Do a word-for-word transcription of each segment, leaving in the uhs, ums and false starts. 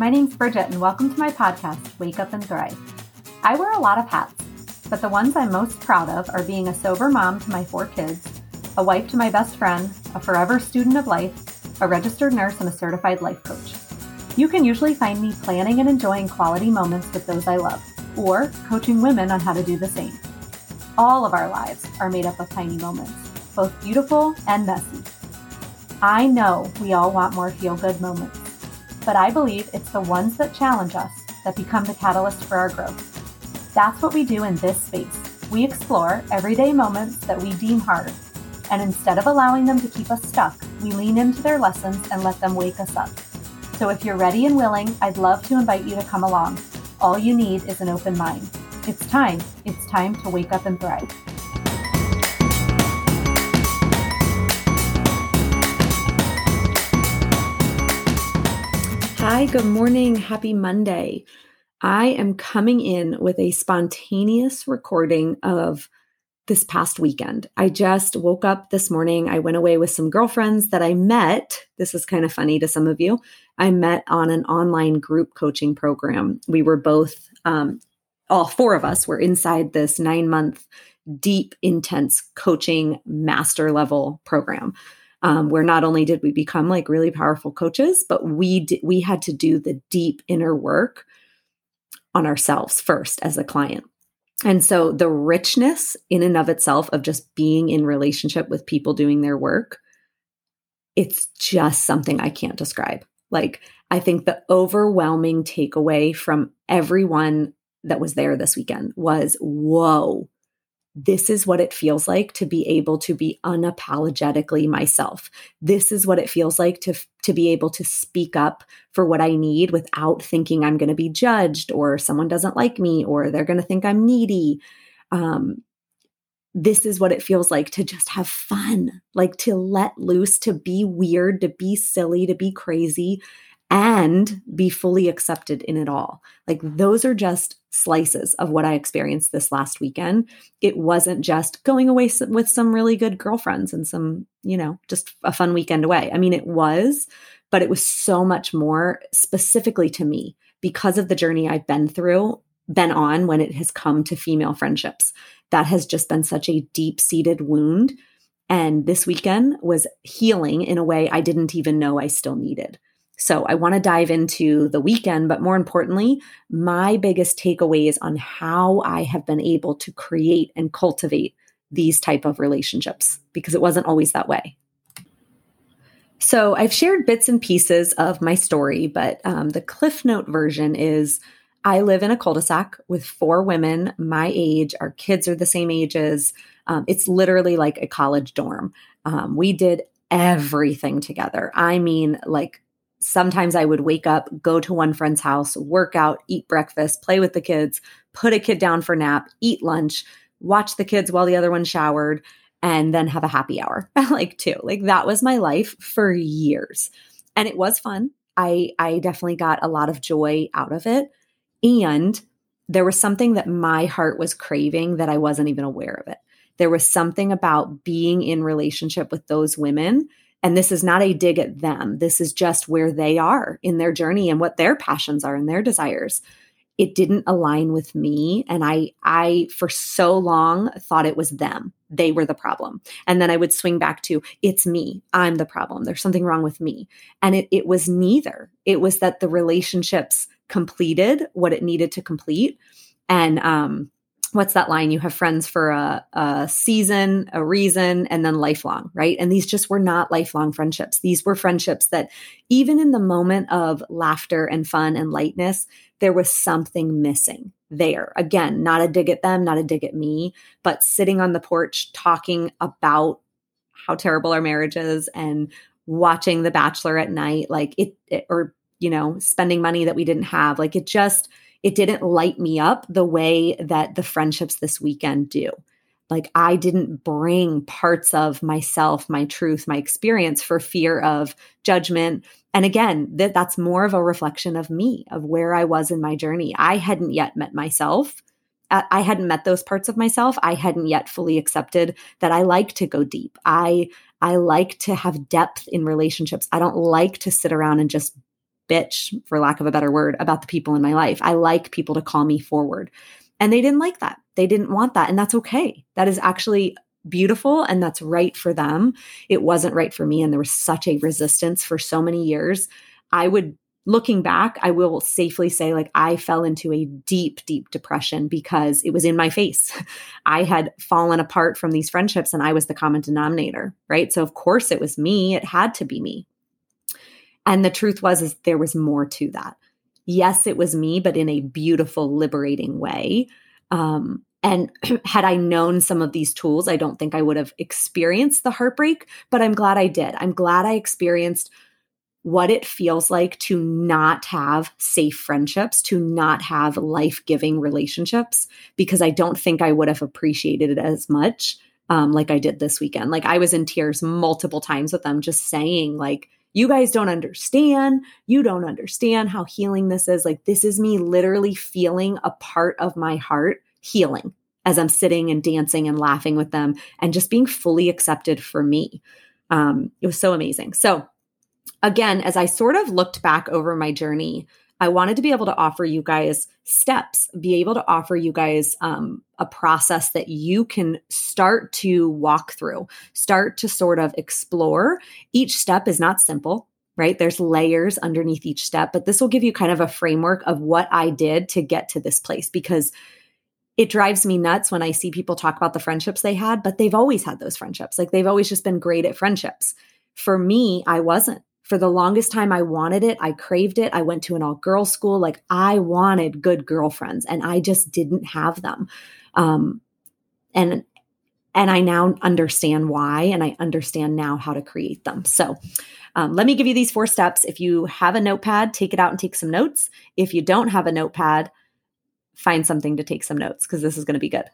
My name's Bridget, and welcome to my podcast, Wake Up and Thrive. I wear a lot of hats, but the ones I'm most proud of are being a sober mom to my four kids, a wife to my best friend, a forever student of life, a registered nurse, and a certified life coach. You can usually find me planning and enjoying quality moments with those I love, or coaching women on how to do the same. All of our lives are made up of tiny moments, both beautiful and messy. I know we all want more feel-good moments, but I believe it's the ones that challenge us that become the catalyst for our growth. That's what we do in this space. We explore everyday moments that we deem hard, and instead of allowing them to keep us stuck, we lean into their lessons and let them wake us up. So if you're ready and willing, I'd love to invite you to come along. All you need is an open mind. It's time. It's time to wake up and thrive. Hi, good morning. Happy Monday. I am coming in with a spontaneous recording of this past weekend. I just woke up this morning. I went away with some girlfriends that I met. This is kind of funny to some of you. I met on an online group coaching program. We were both, um, all four of us were inside this nine month, deep, intense coaching master level program. Um, where not only did we become like really powerful coaches, but we d- we had to do the deep inner work on ourselves first as a client. And so the richness in and of itself of just being in relationship with people doing their work, it's just something I can't describe. Like, I think the overwhelming takeaway from everyone that was there this weekend was, whoa, this is what it feels like to be able to be unapologetically myself. This is what it feels like to, to be able to speak up for what I need without thinking I'm going to be judged or someone doesn't like me or they're going to think I'm needy. Um, this is what it feels like to just have fun, like to let loose, to be weird, to be silly, to be crazy, and be fully accepted in it all. Like, those are just slices of what I experienced this last weekend. It wasn't just going away with some really good girlfriends and some, you know, just a fun weekend away. I mean, it was, but it was so much more specifically to me because of the journey I've been through, been on when it has come to female friendships. That has just been such a deep-seated wound. And this weekend was healing in a way I didn't even know I still needed. So I want to dive into the weekend, but more importantly, my biggest takeaways on how I have been able to create and cultivate these type of relationships, because it wasn't always that way. So I've shared bits and pieces of my story, but um, the Cliff Note version is I live in a cul-de-sac with four women my age. Our kids are the same ages. Um, it's literally like a college dorm. Um, we did everything together. I mean, like, sometimes I would wake up, go to one friend's house, work out, eat breakfast, play with the kids, put a kid down for nap, eat lunch, watch the kids while the other one showered, and then have a happy hour, like two. Like, that was my life for years. And it was fun. I, I definitely got a lot of joy out of it. And there was something that my heart was craving that I wasn't even aware of it. There was something about being in relationship with those women. And this is not a dig at them. This is just where they are in their journey and what their passions are and their desires. It didn't align with me. And I, I, for so long thought it was them. They were the problem. And then I would swing back to, it's me. I'm the problem. There's something wrong with me. And it, it was neither. It was that the relationships completed what it needed to complete. And, um, what's that line? You have friends for a, a season, a reason, and then lifelong, right? And these just were not lifelong friendships. These were friendships that even in the moment of laughter and fun and lightness, there was something missing there. Again, not a dig at them, not a dig at me, but sitting on the porch talking about how terrible our marriage is and watching The Bachelor at night, like it, it or, you know, spending money that we didn't have. Like, it just, it didn't light me up the way that the friendships this weekend do. Like, I didn't bring parts of myself, my truth, my experience for fear of judgment. And again, that that's more of a reflection of me, of where I was in my journey. I hadn't yet met myself. I hadn't met those parts of myself. I hadn't yet fully accepted that I like to go deep. I I like to have depth in relationships. I don't like to sit around and just bitch, for lack of a better word, about the people in my life. I like people to call me forward. And they didn't like that. They didn't want that. And that's okay. That is actually beautiful. And that's right for them. It wasn't right for me. And there was such a resistance for so many years. I would, looking back, I will safely say, like, I fell into a deep, deep depression because it was in my face. I had fallen apart from these friendships and I was the common denominator, right? So of course it was me. It had to be me. And the truth was, is there was more to that. Yes, it was me, but in a beautiful, liberating way. Um, and had I known some of these tools, I don't think I would have experienced the heartbreak, but I'm glad I did. I'm glad I experienced what it feels like to not have safe friendships, to not have life-giving relationships, because I don't think I would have appreciated it as much um, like I did this weekend. Like, I was in tears multiple times with them, just saying, like, you guys don't understand. You don't understand how healing this is. Like, this is me literally feeling a part of my heart healing as I'm sitting and dancing and laughing with them and just being fully accepted for me. Um, it was so amazing. So again, as I sort of looked back over my journey, I wanted to be able to offer you guys steps, be able to offer you guys um, a process that you can start to walk through, start to sort of explore. Each step is not simple, right? There's layers underneath each step, but this will give you kind of a framework of what I did to get to this place, because it drives me nuts when I see people talk about the friendships they had, but they've always had those friendships. Like, they've always just been great at friendships. For me, I wasn't. For the longest time, I wanted it. I craved it. I went to an all-girls school. Like, I wanted good girlfriends, and I just didn't have them. Um, and and I now understand why, and I understand now how to create them. So um, let me give you these four steps. If you have a notepad, take it out and take some notes. If you don't have a notepad, find something to take some notes, because this is going to be good.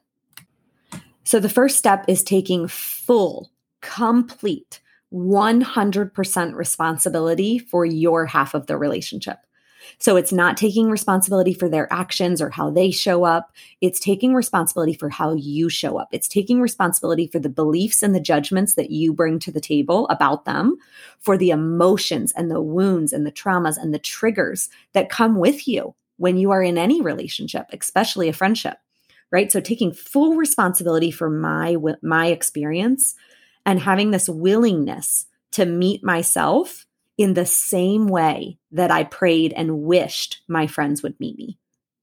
So the first step is taking full, complete, one hundred percent responsibility for your half of the relationship. So it's not taking responsibility for their actions or how they show up. It's taking responsibility for how you show up. It's taking responsibility for the beliefs and the judgments that you bring to the table about them, for the emotions and the wounds and the traumas and the triggers that come with you when you are in any relationship, especially a friendship, right? So taking full responsibility for my, my experience and having this willingness to meet myself in the same way that I prayed and wished my friends would meet me.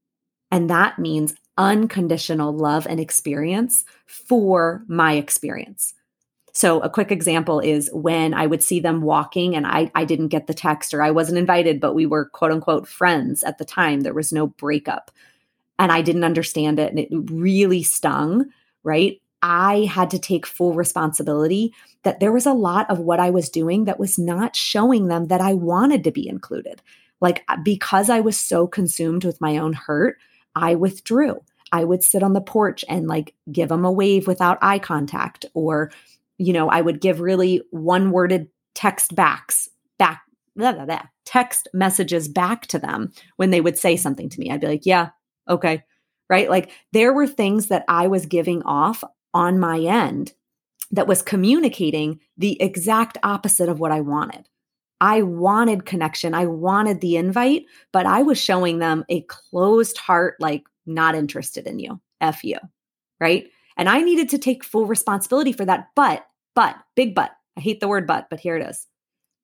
And that means unconditional love and experience for my experience. So a quick example is when I would see them walking and I, I didn't get the text, or I wasn't invited, but we were quote unquote friends at the time. There was no breakup and I didn't understand it. And it really stung, right? I had to take full responsibility that there was a lot of what I was doing that was not showing them that I wanted to be included. Like, because I was so consumed with my own hurt, I withdrew. I would sit on the porch and like give them a wave without eye contact, or, you know, I would give really one-worded text backs, back, blah, blah, blah, text messages back to them when they would say something to me. I'd be like, yeah, okay, right? Like, there were things that I was giving off on my end that was communicating the exact opposite of what I wanted. I wanted connection. I wanted the invite, but I was showing them a closed heart, like, not interested in you, F you, right? And I needed to take full responsibility for that. But, but, big but, I hate the word but, but here it is.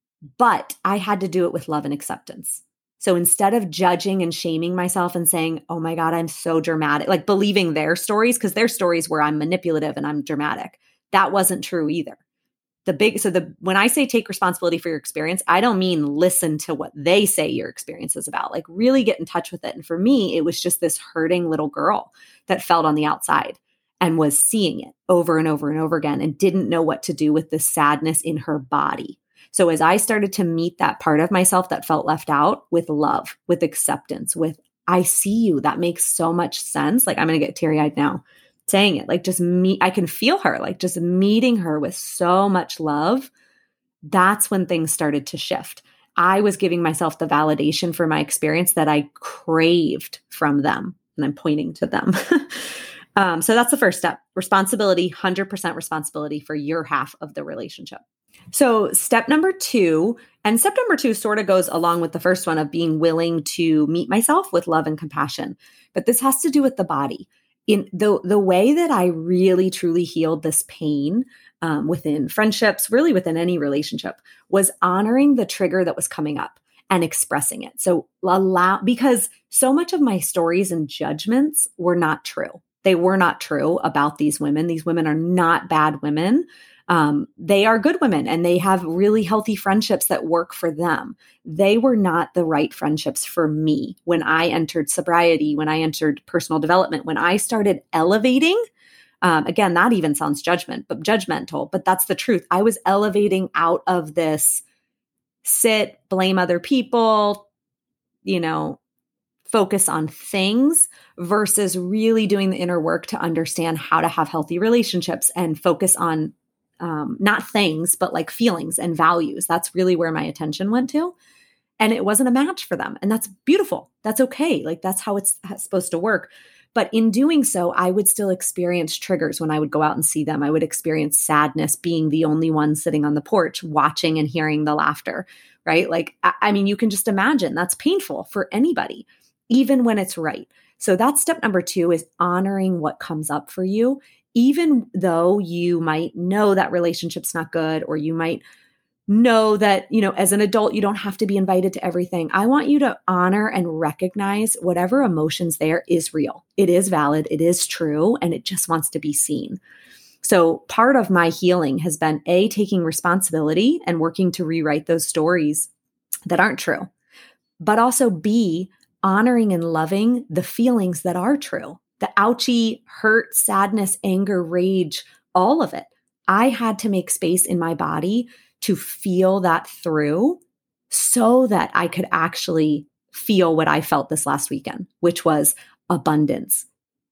But I had to do it with love and acceptance. So instead of judging and shaming myself and saying, oh my God, I'm so dramatic, like believing their stories, because their stories where I'm manipulative and I'm dramatic, that wasn't true either. The big, so the, when I say take responsibility for your experience, I don't mean listen to what they say your experience is about, like really get in touch with it. And for me, it was just this hurting little girl that felt on the outside and was seeing it over and over and over again and didn't know what to do with the sadness in her body. So as I started to meet that part of myself that felt left out with love, with acceptance, with I see you, that makes so much sense. Like, I'm going to get teary-eyed now saying it, like just me, I can feel her, like just meeting her with so much love. That's when things started to shift. I was giving myself the validation for my experience that I craved from them. And I'm pointing to them. um, so that's the first step. Responsibility, one hundred percent responsibility for your half of the relationship. So step number two And step number two sort of goes along with the first one of being willing to meet myself with love and compassion. But this has to do with the body. In the, the way that I really, truly healed this pain um, within friendships, really within any relationship, was honoring the trigger that was coming up and expressing it. So allow, because so much of my stories and judgments were not true. They were not true about these women. These women are not bad women. Um, they are good women and they have really healthy friendships that work for them. They were not the right friendships for me when I entered sobriety, when I entered personal development, when I started elevating. Um, again, that even sounds judgment, but judgmental, but that's the truth. I was elevating out of this sit, blame other people, you know, focus on things versus really doing the inner work to understand how to have healthy relationships and focus on um, not things, but like feelings and values. That's really where my attention went to. And it wasn't a match for them. And that's beautiful. That's okay. Like that's how it's supposed to work. But in doing so, I would still experience triggers when I would go out and see them. I would experience sadness being the only one sitting on the porch, watching and hearing the laughter, right? Like, I, I mean, you can just imagine that's painful for anybody, even when it's right. So that's step number two is honoring what comes up for you, even though you might know that relationship's not good, or you might know that, you know, as an adult, you don't have to be invited to everything. I want you to honor and recognize whatever emotions there is real. It is valid. It is true. And it just wants to be seen. So part of my healing has been A, taking responsibility and working to rewrite those stories that aren't true, but also B, honoring and loving the feelings that are true, the ouchy, hurt, sadness, anger, rage, all of it. I had to make space in my body to feel that through so that I could actually feel what I felt this last weekend, which was abundance,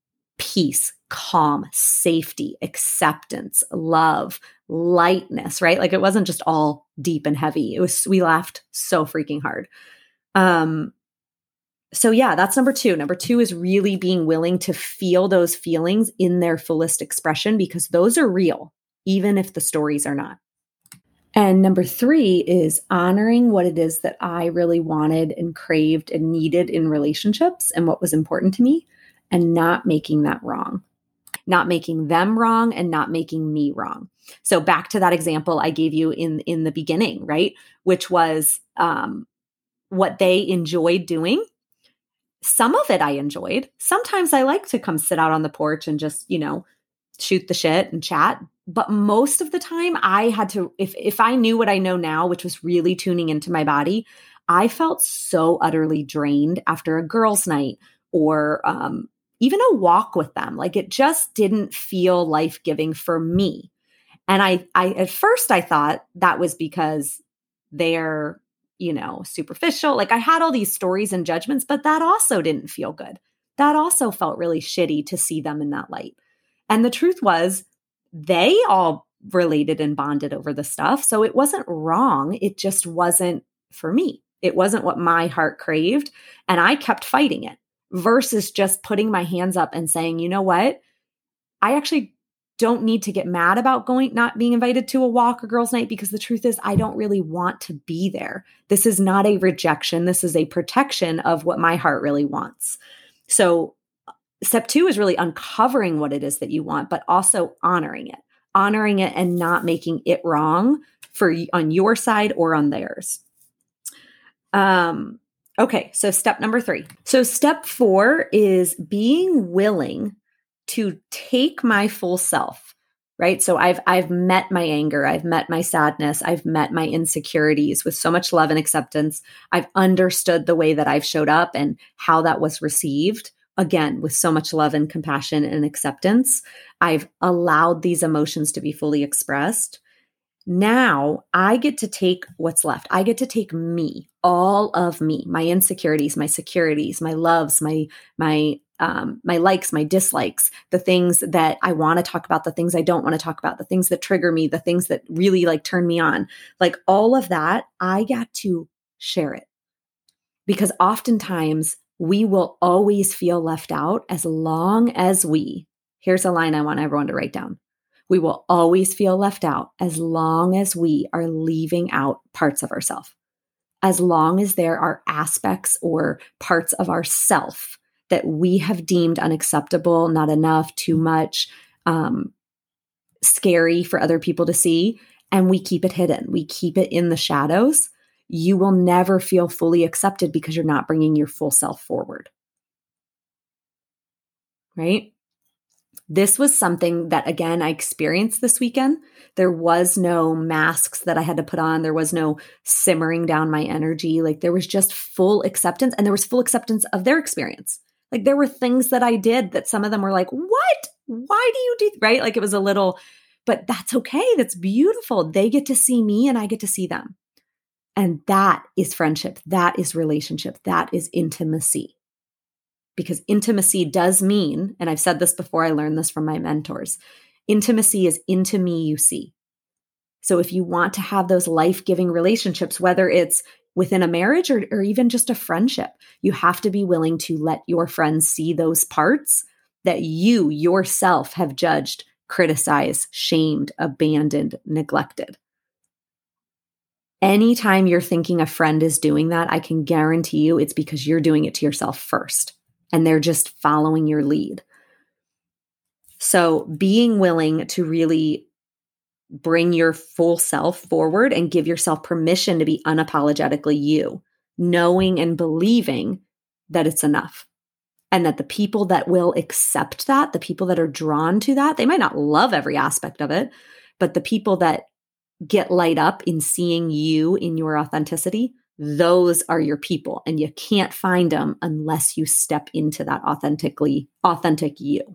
peace, calm, safety, acceptance, love, lightness, right? Like it wasn't just all deep and heavy. It was, we laughed so freaking hard. Um, so yeah, that's number two. Number two is really being willing to feel those feelings in their fullest expression because those are real, even if the stories are not. And number three is honoring what it is that I really wanted and craved and needed in relationships and what was important to me and not making that wrong, not making them wrong and not making me wrong. So back to that example I gave you in, in the beginning, right? Which was um, what they enjoyed doing. Some of it I enjoyed. Sometimes I like to come sit out on the porch and just, you know, shoot the shit and chat. But most of the time I had to, if if I knew what I know now, which was really tuning into my body, I felt so utterly drained after a girls' night or um, even a walk with them. Like it just didn't feel life-giving for me. And I, I at first I thought that was because they're, you know, superficial. Like I had all these stories and judgments, but that also didn't feel good. That also felt really shitty to see them in that light. And the truth was, they all related and bonded over the stuff. So it wasn't wrong. It just wasn't for me. It wasn't what my heart craved. And I kept fighting it versus just putting my hands up and saying, you know what? I actually don't need to get mad about going, not being invited to a walk or girls' night, because the truth is I don't really want to be there. This is not a rejection. This is a protection of what my heart really wants. So step two is really uncovering what it is that you want, but also honoring it, honoring it and not making it wrong for on your side or on theirs. Um, okay. So step number three. So step four is being willing to take my full self, right? So I've, I've met my anger. I've met my sadness. I've met my insecurities with so much love and acceptance. I've understood the way that I've showed up and how that was received. Again, with so much love and compassion and acceptance, I've allowed these emotions to be fully expressed. Now I get to take what's left. I get to take me, all of me, my insecurities, my securities, my loves, my, my, um, my likes, my dislikes, the things that I want to talk about, the things I don't want to talk about, the things that trigger me, the things that really like turn me on, like all of that, I got to share it because oftentimes we will always feel left out as long as we, here's a line I want everyone to write down. We will always feel left out as long as we are leaving out parts of ourselves. as long as there are aspects or parts of ourself that we have deemed unacceptable, not enough, too much, um, scary for other people to see, and we keep it hidden, we keep it in the shadows, you will never feel fully accepted because you're not bringing your full self forward. Right? This was something that, again, I experienced this weekend. There was no masks that I had to put on. There was no simmering down my energy. Like, there was just full acceptance, and there was full acceptance of their experience. Like, there were things that I did that some of them were like, what? Why do you do, right? Like, it was a little, but that's okay. That's beautiful. They get to see me and I get to see them. And that is friendship. That is relationship. That is intimacy. Because intimacy does mean, and I've said this before, I learned this from my mentors, intimacy is into me you see. So if you want to have those life-giving relationships, whether it's within a marriage or, or even just a friendship, you have to be willing to let your friends see those parts that you yourself have judged, criticized, shamed, abandoned, neglected. Anytime you're thinking a friend is doing that, I can guarantee you it's because you're doing it to yourself first. And they're just following your lead. So being willing to really bring your full self forward and give yourself permission to be unapologetically you, knowing and believing that it's enough. And that the people that will accept that, the people that are drawn to that, they might not love every aspect of it, but the people that get light up in seeing you in your authenticity, those are your people, and you can't find them unless you step into that authentically, authentic you.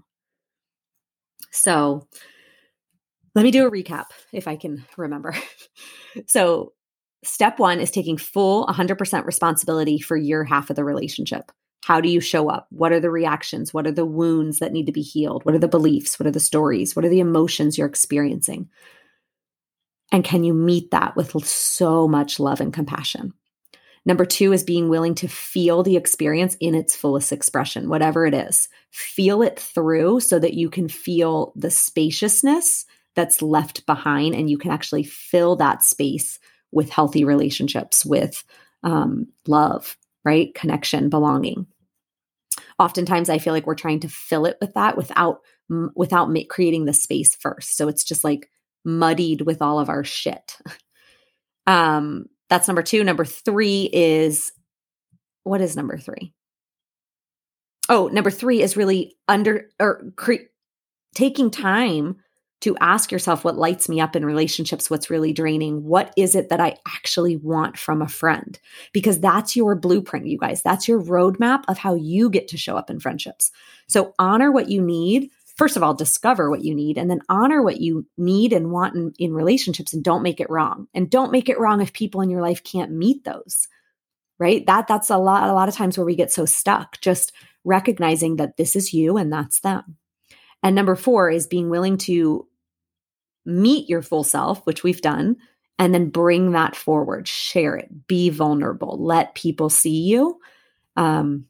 So let me do a recap if I can remember. So step one is taking full one hundred percent responsibility for your half of the relationship. How do you show up? What are the reactions? What are the wounds that need to be healed? What are the beliefs? What are the stories? What are the emotions you're experiencing? And can you meet that with so much love and compassion? Number two is being willing to feel the experience in its fullest expression, whatever it is. Feel it through so that you can feel the spaciousness that's left behind, and you can actually fill that space with healthy relationships, with um, love, right? Connection, belonging. Oftentimes, I feel like we're trying to fill it with that without without ma- creating the space first. So it's just like muddied with all of our shit. um, That's number two. Number three is, what is number three? Oh, number three is really under or cre- taking time to ask yourself what lights me up in relationships, what's really draining. What is it that I actually want from a friend? Because that's your blueprint, you guys. That's your roadmap of how you get to show up in friendships. So honor what you need. First of all, discover what you need, and then honor what you need and want in, in relationships, and don't make it wrong. And don't make it wrong if people in your life can't meet those, right? That that's a lot, a lot of times where we get so stuck, just recognizing that this is you and that's them. And number four is being willing to meet your full self, which we've done, and then bring that forward, share it, be vulnerable, let people see you. Um,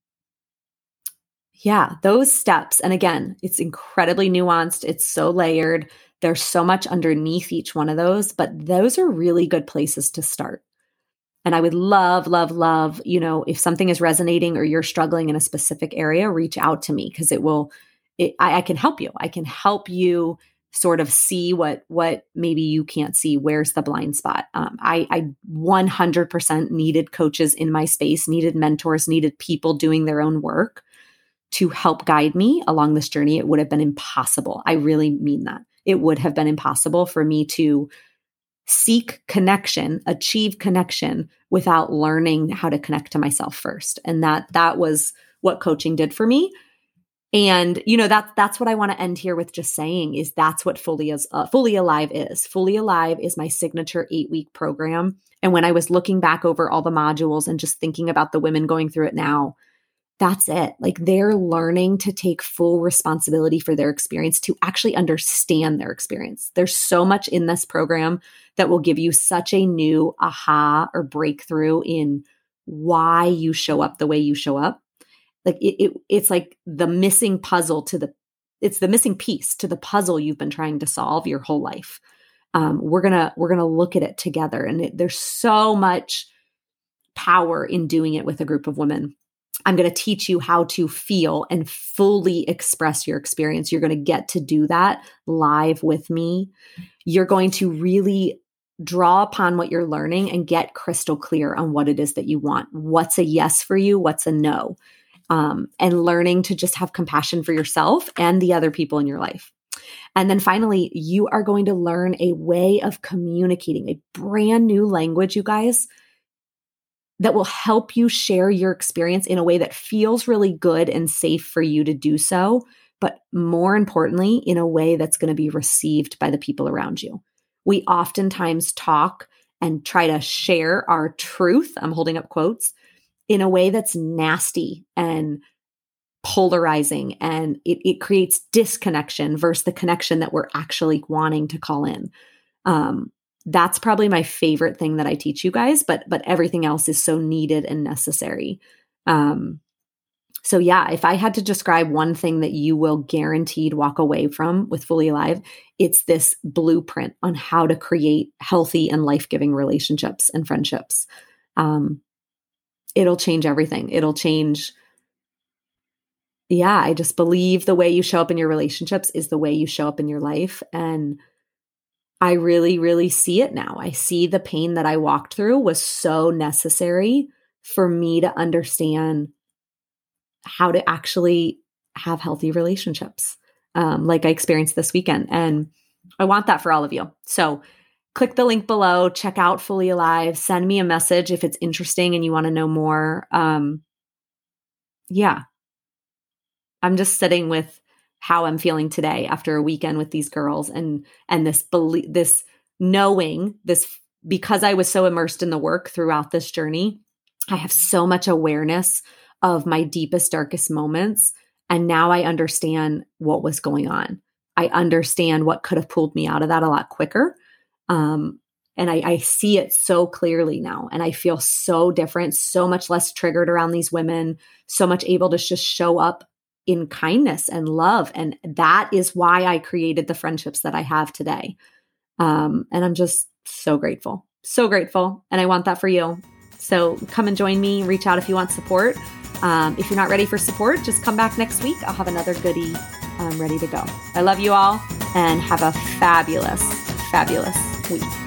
Yeah, those steps. And again, it's incredibly nuanced. It's so layered. There's so much underneath each one of those, but those are really good places to start. And I would love, love, love, you know, if something is resonating or you're struggling in a specific area, reach out to me, because it will, it, I, I can help you. I can help you sort of see what, what maybe you can't see. Where's the blind spot? Um, I, I one hundred percent needed coaches in my space, needed mentors, needed people doing their own work to help guide me along this journey. It would have been impossible. I really mean that. It would have been impossible for me to seek connection, achieve connection without learning how to connect to myself first. And that that was what coaching did for me. And, you know, that, that's what I want to end here with, just saying is that's what Fully, is, uh, Fully Alive is. Fully Alive is my signature eight-week program. And when I was looking back over all the modules and just thinking about the women going through it now, that's it. Like, they're learning to take full responsibility for their experience, to actually understand their experience. There's so much in this program that will give you such a new aha or breakthrough in why you show up the way you show up. Like it, it it's like the missing puzzle to the, it's the missing piece to the puzzle you've been trying to solve your whole life. Um, we're gonna we're gonna look at it together, and it, there's so much power in doing it with a group of women. I'm going to teach you how to feel and fully express your experience. You're going to get to do that live with me. You're going to really draw upon what you're learning and get crystal clear on what it is that you want. What's a yes for you? What's a no? Um, and learning to just have compassion for yourself and the other people in your life. And then finally, you are going to learn a way of communicating, a brand new language, you guys, that will help you share your experience in a way that feels really good and safe for you to do so, but more importantly, in a way that's going to be received by the people around you. We oftentimes talk and try to share our truth, I'm holding up quotes, in a way that's nasty and polarizing, and it, it creates disconnection versus the connection that we're actually wanting to call in. Um, that's probably my favorite thing that I teach you guys, but but everything else is so needed and necessary. Um, so yeah, if I had to describe one thing that you will guaranteed walk away from with Fully Alive, it's this blueprint on how to create healthy and life-giving relationships and friendships. Um, it'll change everything. It'll change. Yeah, I just believe the way you show up in your relationships is the way you show up in your life. And I really, really see it now. I see the pain that I walked through was so necessary for me to understand how to actually have healthy relationships, um, like I experienced this weekend. And I want that for all of you. So click the link below, check out Fully Alive, send me a message if it's interesting and you want to know more. Um, yeah. I'm just sitting with how I'm feeling today after a weekend with these girls, and and this belief, this knowing, this, because I was so immersed in the work throughout this journey, I have so much awareness of my deepest, darkest moments. And now I understand what was going on. I understand what could have pulled me out of that a lot quicker. Um, and I, I see it so clearly now. And I feel so different, so much less triggered around these women, so much able to just show up in kindness and love. And that is why I created the friendships that I have today. Um, and I'm just so grateful, so grateful. And I want that for you. So come and join me, reach out if you want support. Um, if you're not ready for support, just come back next week. I'll have another goodie um, ready to go. I love you all and have a fabulous, fabulous week.